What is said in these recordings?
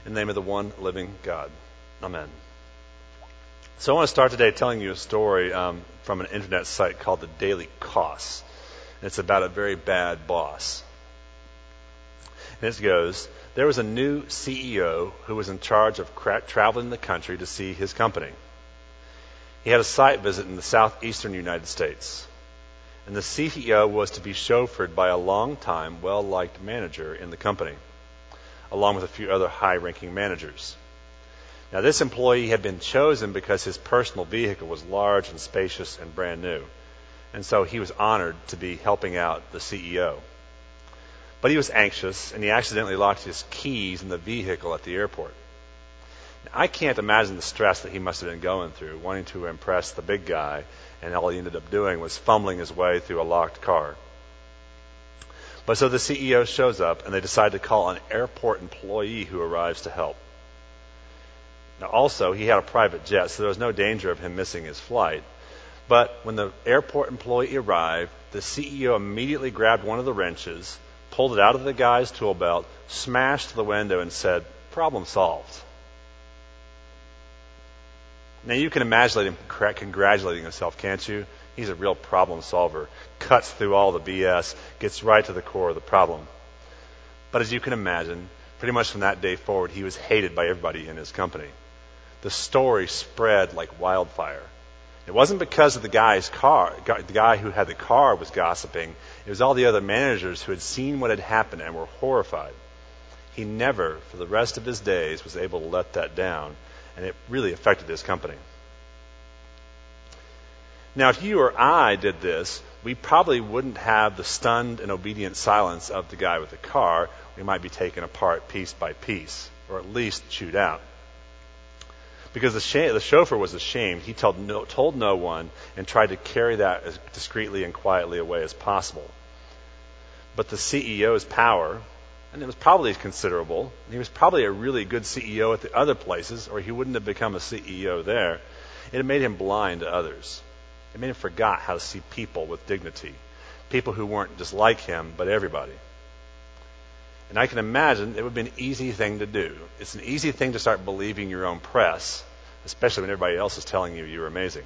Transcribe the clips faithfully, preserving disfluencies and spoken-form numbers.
In the name of the one living God. Amen. So I want to start today telling you a story um, from an internet site called The Daily Kos. And it's about a very bad boss. And it goes, there was a new C E O who was in charge of cra- traveling the country to see his company. He had a site visit in the southeastern United States. And the C E O was to be chauffeured by a long-time, well-liked manager in the company, along with a few other high-ranking managers. Now, this employee had been chosen because his personal vehicle was large and spacious and brand new. And so he was honored to be helping out the C E O. But he was anxious, and he accidentally locked his keys in the vehicle at the airport. Now, I can't imagine the stress that he must have been going through, wanting to impress the big guy, and all he ended up doing was fumbling his way through a locked car. But so the C E O shows up, and they decide to call an airport employee who arrives to help. Now, also, he had a private jet, so there was no danger of him missing his flight. But when the airport employee arrived, the C E O immediately grabbed one of the wrenches, pulled it out of the guy's tool belt, smashed the window, and said, "Problem solved." Now, you can imagine him congratulating himself, can't you? He's a real problem solver. Cuts through all the B S, gets right to the core of the problem. But as you can imagine, pretty much from that day forward, he was hated by everybody in his company. The story spread like wildfire. It wasn't because of the guy's car, the guy who had the car was gossiping. It was all the other managers who had seen what had happened and were horrified. He never, for the rest of his days, was able to let that down, and it really affected his company. Now, if you or I did this, we probably wouldn't have the stunned and obedient silence of the guy with the car. We might be taken apart piece by piece, or at least chewed out. Because the, sh- the chauffeur was ashamed, he told no, told no one and tried to carry that as discreetly and quietly away as possible. But the C E O's power, and it was probably considerable, he was probably a really good C E O at the other places, or he wouldn't have become a C E O there. It had made him blind to others. It made him forget how to see people with dignity, people who weren't just like him, but everybody. And I can imagine it would be an easy thing to do. It's an easy thing to start believing your own press, especially when everybody else is telling you you're amazing.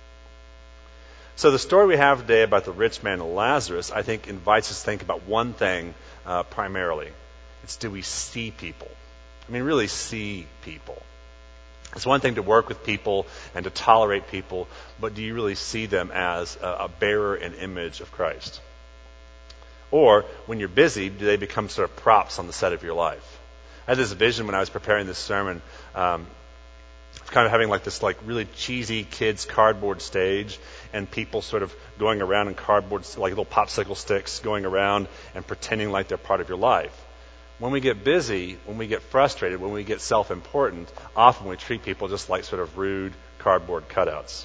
So the story we have today about the rich man and Lazarus, I think, invites us to think about one thing uh, primarily. It's, do we see people? I mean, really see people. It's one thing to work with people and to tolerate people, but do you really see them as a, a bearer and image of Christ? Or, when you're busy, do they become sort of props on the set of your life? I had this vision when I was preparing this sermon, um, kind of having like this like really cheesy kids cardboard stage, and people sort of going around in cardboard, like little popsicle sticks, going around and pretending like they're part of your life. When we get busy, when we get frustrated, when we get self-important, often we treat people just like sort of rude cardboard cutouts.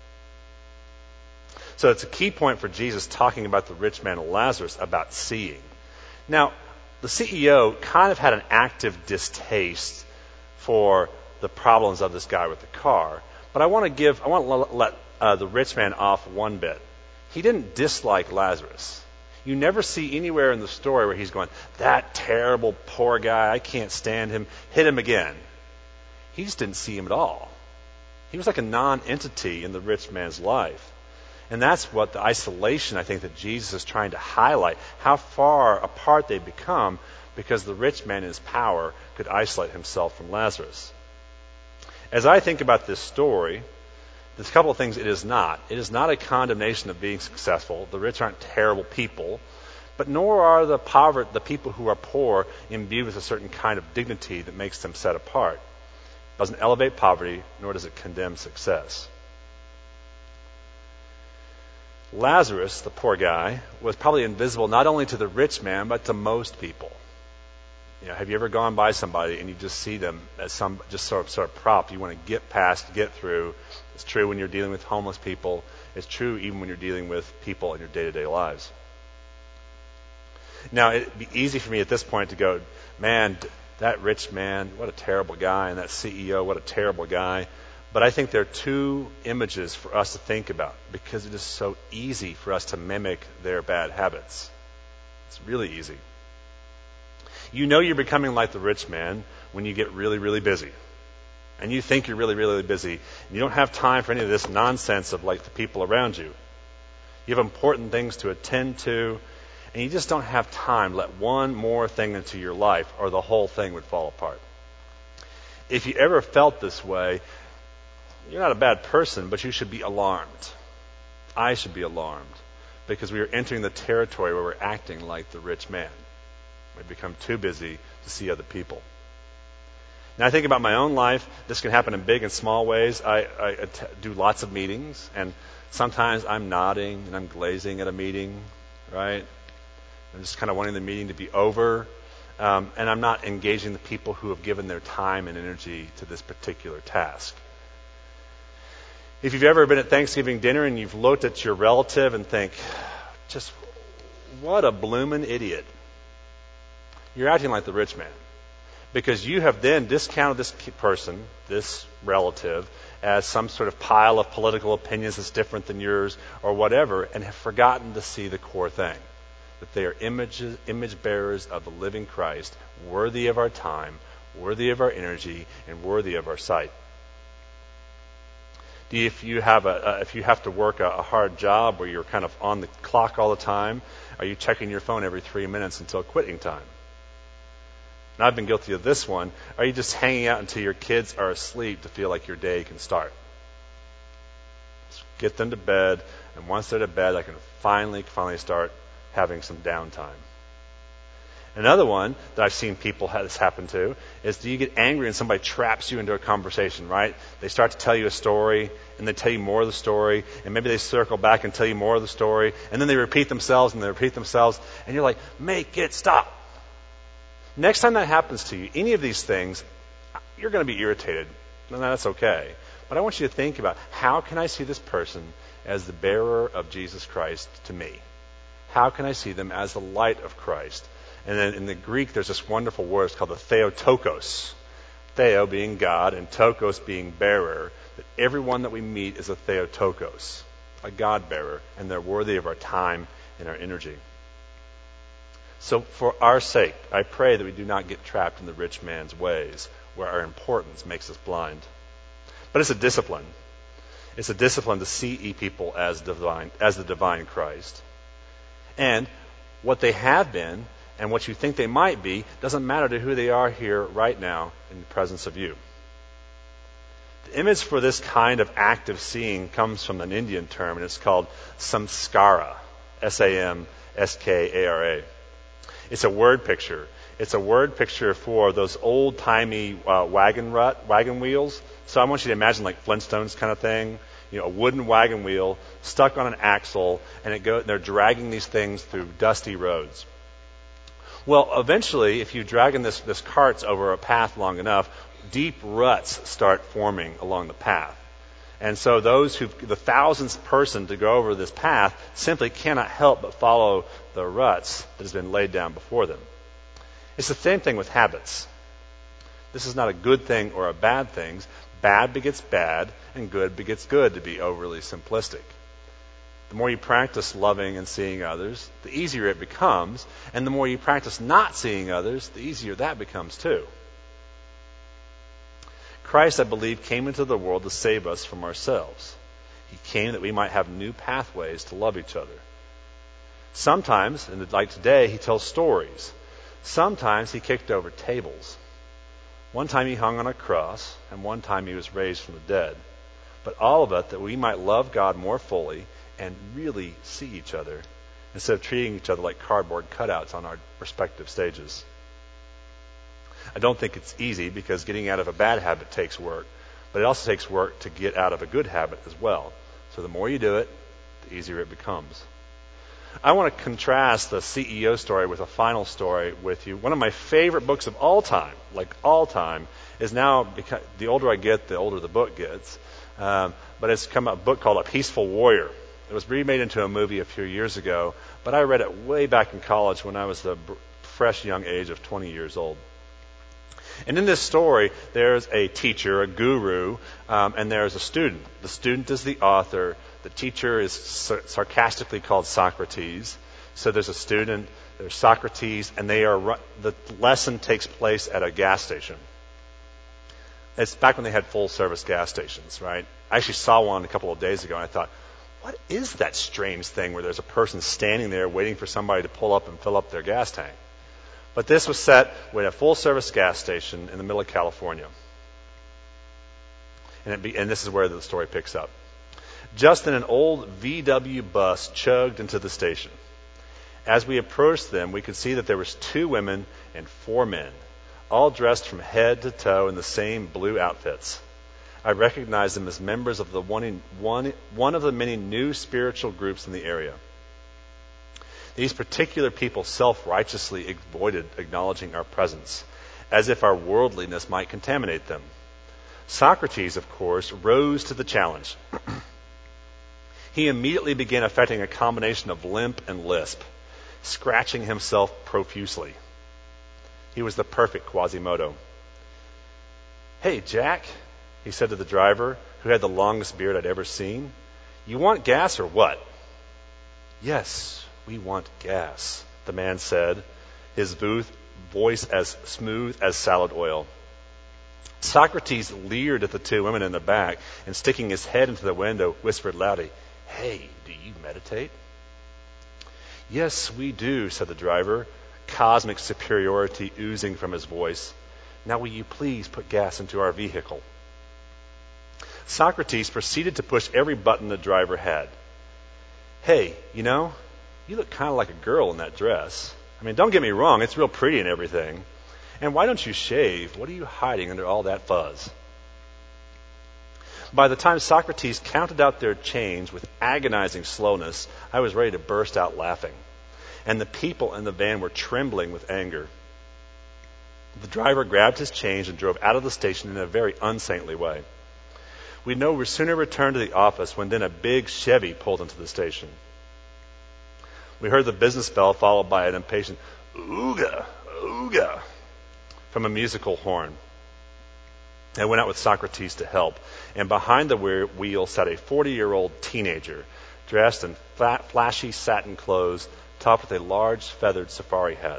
So it's a key point for Jesus talking about the rich man and Lazarus about seeing. Now, the C E O kind of had an active distaste for the problems of this guy with the car, but I want to give, I want to let uh, the rich man off one bit. He didn't dislike Lazarus. You never see anywhere in the story where he's going, "That terrible poor guy, I can't stand him, hit him again." He just didn't see him at all. He was like a non-entity in the rich man's life. And that's what the isolation, I think, that Jesus is trying to highlight, how far apart they become because the rich man in his power could isolate himself from Lazarus. As I think about this story, there's a couple of things it is not. It is not a condemnation of being successful. The rich aren't terrible people, but nor are the poverty, the people who are poor imbued with a certain kind of dignity that makes them set apart. It doesn't elevate poverty, nor does it condemn success. Lazarus, the poor guy, was probably invisible not only to the rich man, but to most people. You know, have you ever gone by somebody and you just see them as some just sort of sort of prop you want to get past, get through? It's true when you're dealing with homeless people. It's true even when you're dealing with people in your day-to-day lives. Now, it'd be easy for me at this point to go, "Man, that rich man, what a terrible guy, and that C E O, what a terrible guy." But I think there are two images for us to think about because it is so easy for us to mimic their bad habits. It's really easy. You know you're becoming like the rich man when you get really, really busy. And you think you're really, really busy. And you don't have time for any of this nonsense of like the people around you. You have important things to attend to, and you just don't have time to let one more thing into your life or the whole thing would fall apart. If you ever felt this way, you're not a bad person, but you should be alarmed. I should be alarmed because we are entering the territory where we're acting like the rich man. We become too busy to see other people. Now, I think about my own life. This can happen in big and small ways. I, I att- do lots of meetings, and sometimes I'm nodding and I'm glazing at a meeting, right? I'm just kind of wanting the meeting to be over, um, and I'm not engaging the people who have given their time and energy to this particular task. If you've ever been at Thanksgiving dinner and you've looked at your relative and think, just what a bloomin' idiot, you're acting like the rich man. Because you have then discounted this person, this relative, as some sort of pile of political opinions that's different than yours or whatever, and have forgotten to see the core thing, that they are images, image bearers of the living Christ, worthy of our time, worthy of our energy, and worthy of our sight. If you have a, if you have to work a, a hard job where you're kind of on the clock all the time, are you checking your phone every three minutes until quitting time? And I've been guilty of this one. Are you just hanging out until your kids are asleep to feel like your day can start? Just get them to bed, and once they're to bed, I can finally, finally start having some downtime. Another one that I've seen people have this happen to is do you get angry and somebody traps you into a conversation, right? They start to tell you a story, and they tell you more of the story, and maybe they circle back and tell you more of the story, and then they repeat themselves, and they repeat themselves, and you're like, make it stop. Next time that happens to you, any of these things, you're going to be irritated. And that's okay. But I want you to think about, how can I see this person as the bearer of Jesus Christ to me? How can I see them as the light of Christ? And then in the Greek, there's this wonderful word. It's called the theotokos. Theo being God and tokos being bearer. That everyone that we meet is a theotokos, a God bearer, and they're worthy of our time and our energy. So for our sake, I pray that we do not get trapped in the rich man's ways, where our importance makes us blind. But it's a discipline. It's a discipline to see people as divine, as the divine Christ. And what they have been and what you think they might be doesn't matter to who they are here right now in the presence of you. The image for this kind of active seeing comes from an Indian term, and it's called samskara, S A M S K A R A. It's a word picture. It's a word picture for those old-timey uh, wagon rut, wagon wheels. So I want you to imagine like Flintstones kind of thing. You know, a wooden wagon wheel stuck on an axle, and it go, they're dragging these things through dusty roads. Well, eventually, if you're dragging this, this carts over a path long enough, deep ruts start forming along the path. And so those who, the thousandth person to go over this path simply cannot help but follow the ruts that has been laid down before them. It's the same thing with habits. This is not a good thing or a bad thing. Bad begets bad, and good begets good, to be overly simplistic. The more you practice loving and seeing others, the easier it becomes. And the more you practice not seeing others, the easier that becomes too. Christ, I believe, came into the world to save us from ourselves. He came that we might have new pathways to love each other. Sometimes, and like today, he tells stories. Sometimes he kicked over tables. One time he hung on a cross, and one time he was raised from the dead. But all of it that we might love God more fully and really see each other, instead of treating each other like cardboard cutouts on our respective stages. I don't think it's easy, because getting out of a bad habit takes work, but it also takes work to get out of a good habit as well. So the more you do it, the easier it becomes. I want to contrast the C E O story with a final story with you. One of my favorite books of all time, like all time, is now, because the older I get, the older the book gets. Um, but it's come a book called A Peaceful Warrior. It was remade into a movie a few years ago, but I read it way back in college when I was the fresh young age of twenty years old. And in this story, there's a teacher, a guru, um, and there's a student. The student is the author. The teacher is sar- sarcastically called Socrates. So there's a student, there's Socrates, and they are ru- the lesson takes place at a gas station. It's back when they had full-service gas stations, right? I actually saw one a couple of days ago, and I thought, what is that strange thing where there's a person standing there waiting for somebody to pull up and fill up their gas tank? But this was set with a full-service gas station in the middle of California. And, it be, and this is where the story picks up. Just then, an old V W bus chugged into the station. As we approached them, we could see that there was two women and four men, all dressed from head to toe in the same blue outfits. I recognized them as members of the one, one, one of the many new spiritual groups in the area. These particular people self-righteously avoided acknowledging our presence, as if our worldliness might contaminate them. Socrates, of course, rose to the challenge. He immediately began affecting a combination of limp and lisp, scratching himself profusely. He was the perfect Quasimodo. "Hey, Jack," he said to the driver, who had the longest beard I'd ever seen, "you want gas or what?" "Yes, we want gas," the man said, his voice as smooth as salad oil. Socrates leered at the two women in the back and, sticking his head into the window, whispered loudly, "Hey, do you meditate?" "Yes, we do," said the driver, cosmic superiority oozing from his voice. "Now will you please put gas into our vehicle?" Socrates proceeded to push every button the driver had. "Hey, you know, you look kind of like a girl in that dress. I mean, don't get me wrong, it's real pretty and everything. And why don't you shave? What are you hiding under all that fuzz?" By the time Socrates counted out their change with agonizing slowness, I was ready to burst out laughing. And the people in the van were trembling with anger. The driver grabbed his change and drove out of the station in a very unsaintly way. We'd no sooner returned to the office when then a big Chevy pulled into the station. We heard the business bell followed by an impatient "ooga, ooga" from a musical horn. I went out with Socrates to help, and behind the wheel sat a forty-year-old teenager, dressed in flat, flashy satin clothes, topped with a large feathered safari hat.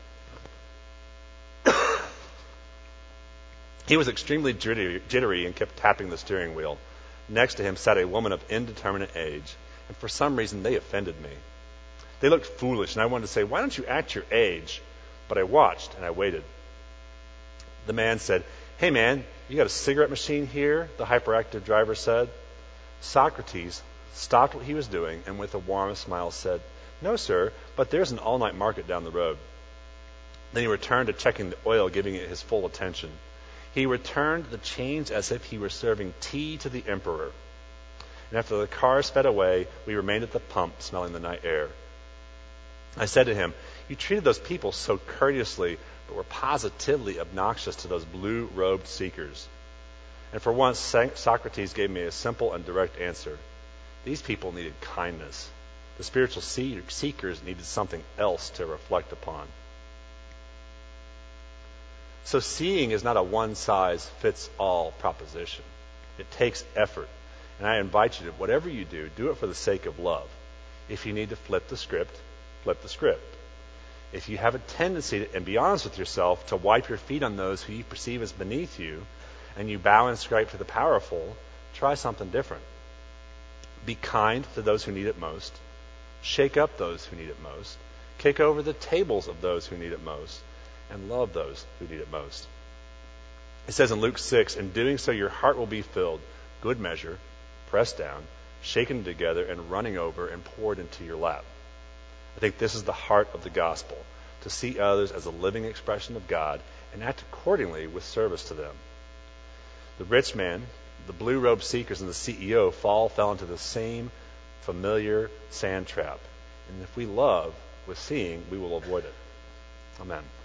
He was extremely jittery, jittery and kept tapping the steering wheel. Next to him sat a woman of indeterminate age, and for some reason they offended me. They looked foolish, and I wanted to say, "Why don't you act your age?" But I watched and I waited. The man said, "Hey man, you got a cigarette machine here?" the hyperactive driver said. Socrates stopped what he was doing and with a warm smile said, "No, sir, but there's an all-night market down the road." Then he returned to checking the oil, giving it his full attention. He returned the change as if he were serving tea to the emperor. And after the car sped away, we remained at the pump, smelling the night air. I said to him, "You treated those people so courteously, but were positively obnoxious to those blue-robed seekers." And for once, Socrates gave me a simple and direct answer. These people needed kindness. The spiritual seekers needed something else to reflect upon. So seeing is not a one-size-fits-all proposition. It takes effort. And I invite you to, whatever you do, do it for the sake of love. If you need to flip the script, flip the script. If you have a tendency to, and be honest with yourself, to wipe your feet on those who you perceive as beneath you, and you bow and scrape to the powerful, try something different. Be kind to those who need it most. Shake up those who need it most. Kick over the tables of those who need it most. And love those who need it most. It says in Luke six, "In doing so your heart will be filled, good measure, pressed down, shaken together, and running over and poured into your lap." I think this is the heart of the gospel, to see others as a living expression of God and act accordingly with service to them. The rich man, the blue-robed seekers, and the C E O fall fell into the same familiar sand trap. And if we love with seeing, we will avoid it. Amen.